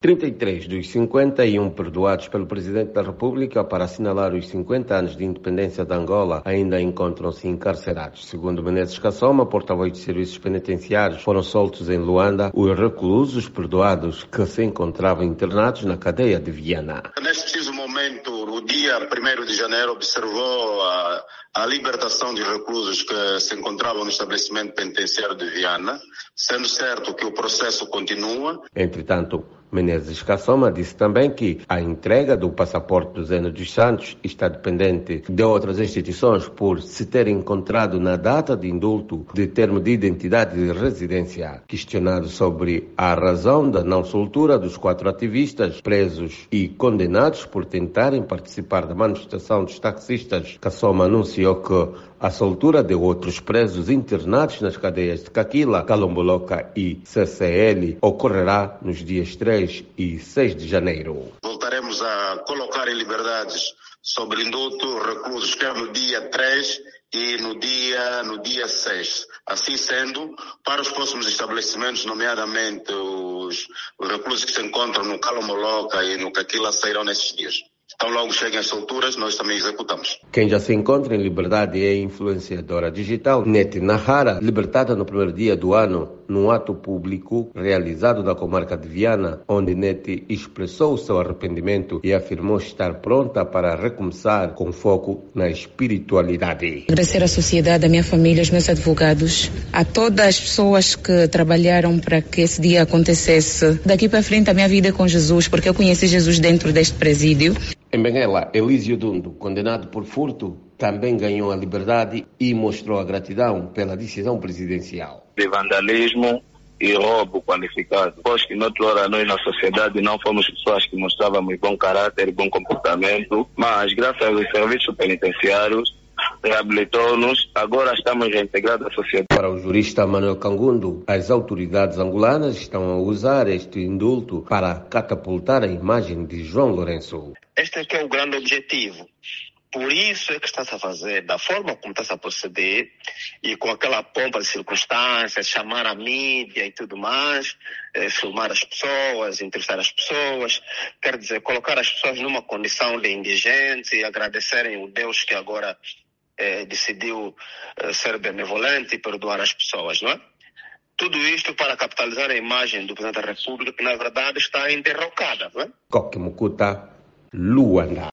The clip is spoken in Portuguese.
33 dos 51 perdoados pelo Presidente da República para assinalar os 50 anos de independência de Angola ainda encontram-se encarcerados. Segundo Menezes Kassoma, porta-voz de serviços penitenciários, foram soltos em Luanda os reclusos perdoados que se encontravam internados na cadeia de Viana. Neste preciso momento, o dia 1º de janeiro, observou a libertação de reclusos que se encontravam no estabelecimento penitenciário de Viana, sendo certo que o processo continua. Entretanto, Menezes Kassoma disse também que a entrega do passaporte do Zeno dos Santos está dependente de outras instituições por se ter encontrado na data de indulto de termo de identidade de residência. Questionado sobre a razão da não soltura dos 4 ativistas presos e condenados por tentarem participar da manifestação dos taxistas, Kassoma anunciou que a soltura de outros presos internados nas cadeias de Caquila, Calomboloka e CCL ocorrerá nos dias 3 e 6 de janeiro. Voltaremos a colocar em liberdades sobre indulto reclusos, quer no dia 3 e no dia 6. Assim sendo, para os próximos estabelecimentos, nomeadamente os reclusos que se encontram no Calomboloka e no Caquila, sairão nesses dias. Então, logo cheguem as solturas, nós também executamos. Quem já se encontra em liberdade é a influenciadora digital Neti Nahara, libertada no primeiro dia do ano, num ato público realizado na comarca de Viana, onde Neti expressou o seu arrependimento e afirmou estar pronta para recomeçar com foco na espiritualidade. Agradecer à sociedade, à minha família, aos meus advogados, a todas as pessoas que trabalharam para que esse dia acontecesse. Daqui para frente a minha vida é com Jesus, porque eu conheci Jesus dentro deste presídio. Em Benguela, Elísio Dundo, condenado por furto, também ganhou a liberdade e mostrou a gratidão pela decisão presidencial. De vandalismo e roubo qualificado. Pois que noutrora nós na sociedade não fomos pessoas que mostrávamos bom caráter e bom comportamento, mas graças aos serviços penitenciários reabilitou-nos, agora estamos reintegrados à sociedade. Para o jurista Manuel Cangundo, as autoridades angolanas estão a usar este indulto para catapultar a imagem de João Lourenço. Este é que é o grande objetivo. Por isso é que está-se a fazer, da forma como está-se a proceder, e com aquela pompa de circunstâncias, chamar a mídia e tudo mais, filmar as pessoas, entrevistar as pessoas, quer dizer, colocar as pessoas numa condição de indigentes e agradecerem o Deus que agora decidiu ser benevolente e perdoar as pessoas, não é? Tudo isto para capitalizar a imagem do Presidente da República, que na verdade está enderrocada, não é? Coque Mucuta, Luanda.